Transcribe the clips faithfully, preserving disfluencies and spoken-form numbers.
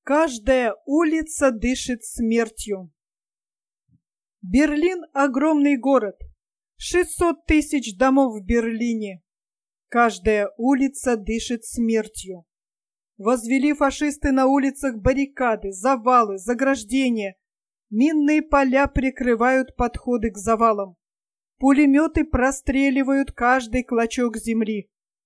Каждая улица дышит смертью. Берлин — огромный город. шестьсот тысяч домов в Берлине. Каждая улица дышит смертью. Возвели фашисты на улицах баррикады, завалы, заграждения. Минные поля прикрывают подходы к завалам. Пулеметы простреливают каждый клочок земли.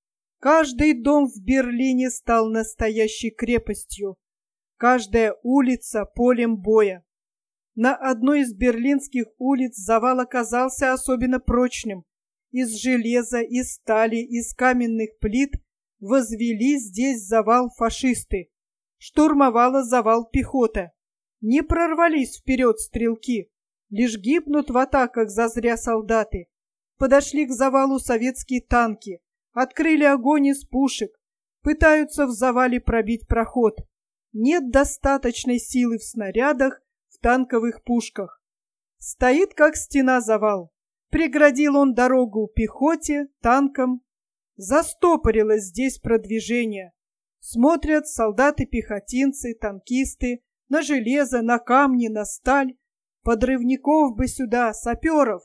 Каждый дом в Берлине стал настоящей крепостью. Каждая улица — полем боя. На одной из берлинских улиц завал оказался особенно прочным. Из железа, из стали, из каменных плит возвели здесь завал фашисты. Штурмовала завал пехота. Не прорвались вперед стрелки, лишь гибнут в атаках зазря солдаты. Подошли к завалу советские танки, открыли огонь из пушек, пытаются в завале пробить проход. Нет достаточной силы в снарядах, в танковых пушках. Стоит как стена завал. Преградил он дорогу пехоте, танкам. Застопорилось здесь продвижение. Смотрят солдаты-пехотинцы, танкисты на железо, на камни, на сталь. Подрывников бы сюда, саперов.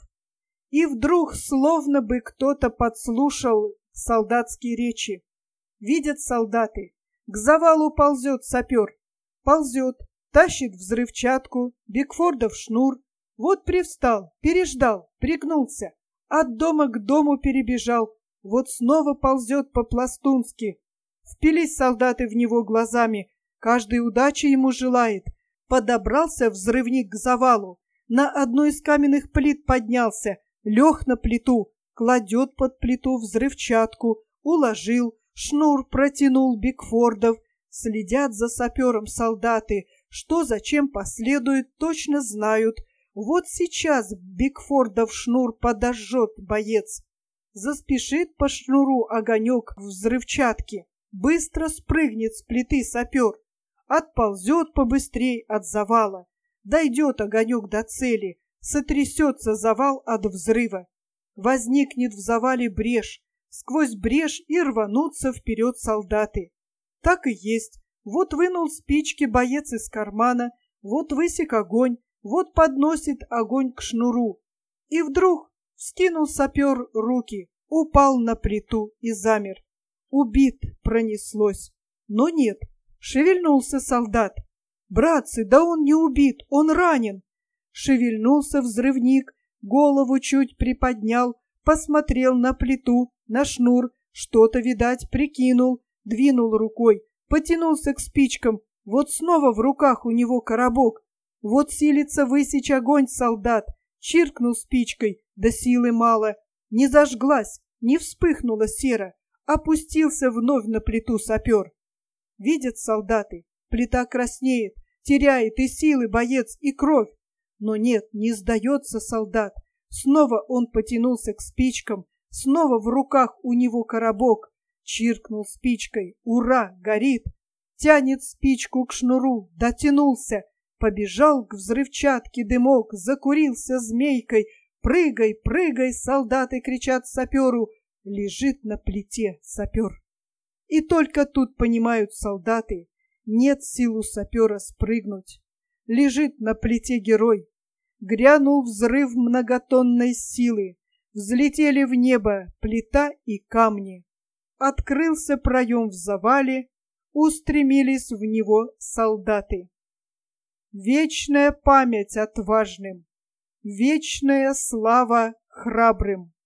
И вдруг словно бы кто-то подслушал солдатские речи. Видят солдаты. К завалу ползет сапер. Ползет, тащит взрывчатку, Бигфордов шнур. Вот привстал, переждал, пригнулся. От дома к дому перебежал. Вот снова ползет по-пластунски. Впились солдаты в него глазами. Каждый удачи ему желает. Подобрался взрывник к завалу. На одну из каменных плит поднялся. Лег на плиту. Кладет под плиту взрывчатку. Уложил. Шнур протянул Бигфордов. Следят за сапером солдаты. Что зачем последует, точно знают. Вот сейчас Бигфордов шнур подожжет боец. Заспешит по шнуру огонек взрывчатки. Быстро спрыгнет с плиты сапер. Отползет побыстрей от завала. Дойдет огонек до цели. Сотрясется завал от взрыва. Возникнет в завале брешь. Сквозь брешь и рванутся вперед солдаты. Так и есть. Вот вынул спички боец из кармана, вот высек огонь, вот подносит огонь к шнуру. И вдруг вскинул сапер руки, упал на плиту и замер. Убит пронеслось. Но нет, шевельнулся солдат. Братцы, да он не убит, он ранен. Шевельнулся взрывник, голову чуть приподнял, посмотрел на плиту, на шнур, что-то, видать, прикинул, двинул рукой, потянулся к спичкам. Вот снова в руках у него коробок. Вот силится высечь огонь солдат. Чиркнул спичкой, да силы мало. Не зажглась, не вспыхнула сера. Опустился вновь на плиту сапер. Видят солдаты, плита краснеет, теряет и силы боец, и кровь. Но нет, не сдается солдат. Снова он потянулся к спичкам, снова в руках у него коробок. Чиркнул спичкой, ура, горит. Тянет спичку к шнуру, дотянулся. Побежал к взрывчатке дымок, закурился змейкой. Прыгай, прыгай, солдаты кричат саперу. Лежит на плите сапер. И только тут понимают солдаты, нет сил у сапера спрыгнуть. Лежит на плите герой. Грянул взрыв многотонной силы. Взлетели в небо плита и камни. Открылся проем в завале, устремились в него солдаты. Вечная память отважным, вечная слава храбрым.